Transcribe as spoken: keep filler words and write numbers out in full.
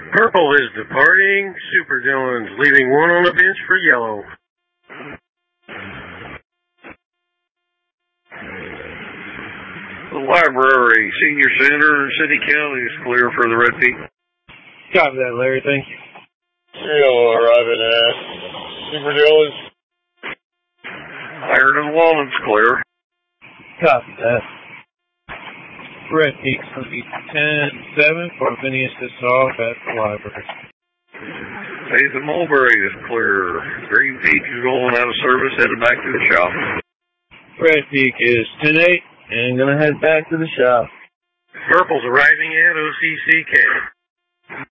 Purple is departing. Super Dylan's leaving one on the bench for yellow. The library, senior center, and city county is clear for the Red Peak. Copy that, Larry. Thank you. Yellow arriving at Super Dylan's. Iron and Walnut's clear. Copy that. Red Peak's going to be ten seven for Phineas to off at the library. Nathan Mulberry is clear. Green Peak is going out of service, headed back to the shop. Red Peak is ten eight and going to head back to the shop. Purple's arriving at O C C K.